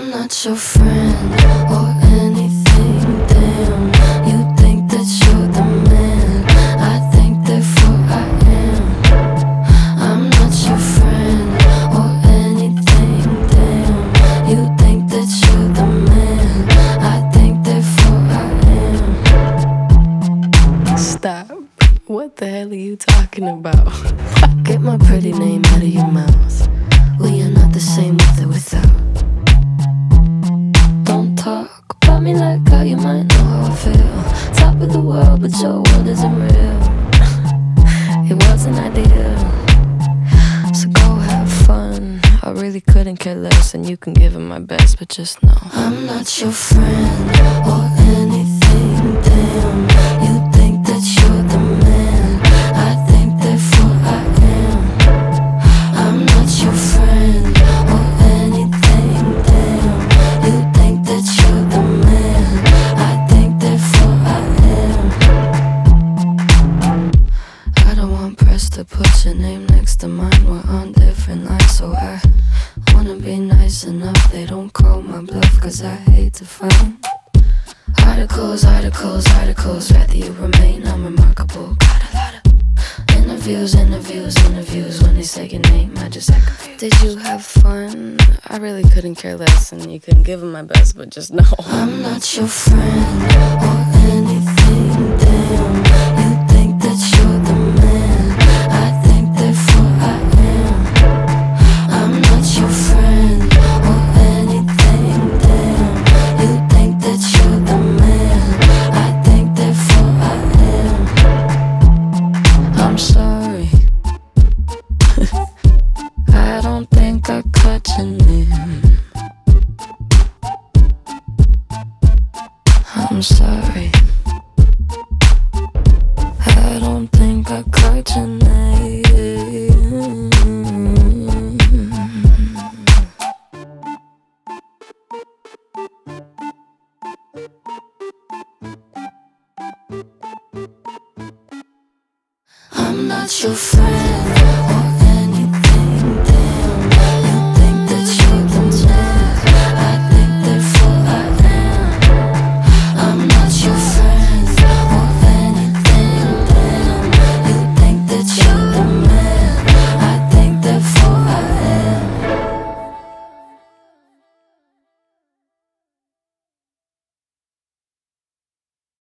I'm not your friend or anything, damn. You think that you're the man, I think therefore I am. I'm not your friend or anything, damn. You think that you're the man, I think therefore I am. Stop. What the hell are you talking about? Get my pretty name out of your mouth. We are not the same with or without. Don't talk about me like how you might know how I feel. Top of the world, but your world isn't real. It wasn't ideal. So go have fun. I really couldn't care less, and you can give it my best, but just know I'm not your friend or anything, damn. You think that you're the man, I think therefore I am. I'm not your friend or anything, damn. You think that you're the man, I think therefore I am. I don't want press to put your name next to mine. We're on different lines, so I wanna be nice enough they don't call my bluff, cause I hate to find articles, rather you remain unremarkable. Got a lot of interviews. When they say your name, I just act confused. Did you have fun? I really couldn't care less, and you couldn't give them my best, but just know I'm not your friend or anything, damn. You think that you're the man, I think therefore I am. I'm not your friend or anything, damn. You think that you're the man, I think therefore I am. I'm sorry. I don't think I caught your name. I'm sorry. I don't think I caught your name. I'm not your friend